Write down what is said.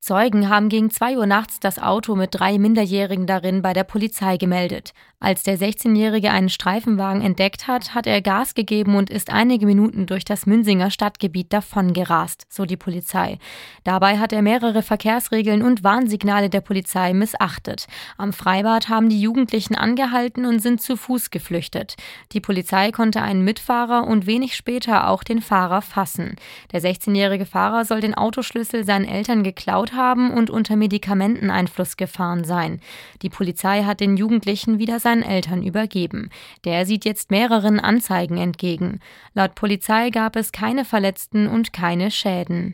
Zeugen haben gegen 2 Uhr nachts das Auto mit 3 Minderjährigen darin bei der Polizei gemeldet. Als der 16-Jährige einen Streifenwagen entdeckt hat, hat er Gas gegeben und ist einige Minuten durch das Münsinger Stadtgebiet davongerast, so die Polizei. Dabei hat er mehrere Verkehrsregeln und Warnsignale der Polizei missachtet. Am Freibad haben die Jugendlichen angehalten und sind zu Fuß geflüchtet. Die Polizei konnte einen Mitfahrer und wenig später auch den Fahrer fassen. Der 16-jährige Fahrer soll den Autoschlüssel seinen Eltern geklaut haben und unter Medikamenteneinfluss gefahren sein. Die Polizei hat den Jugendlichen wieder seinen Eltern übergeben. Der sieht jetzt mehreren Anzeigen entgegen. Laut Polizei gab es keine Verletzten und keine Schäden.